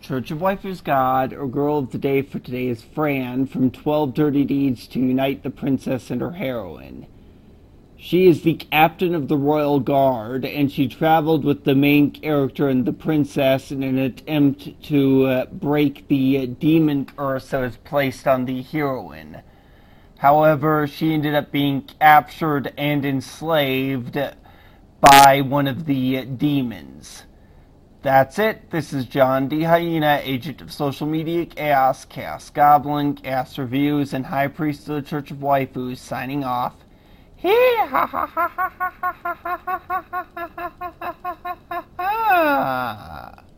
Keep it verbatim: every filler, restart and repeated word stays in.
Church of Waifu's God, or Girl of the Day for today, is Fran from twelve Dirty Deeds to Unite the Princess and Her Heroine. She is the captain of the Royal Guard, and she traveled with the main character and the princess in an attempt to uh, break the demon curse that was placed on the heroine. However, she ended up being captured and enslaved by one of the demons. That's it. This is John D. Hyena, agent of social media, Chaos, Chaos Goblin, Chaos Reviews, and High Priest of the Church of Waifus, signing off. Hee ha ha ha ha ha ha ha ha ha ha ha.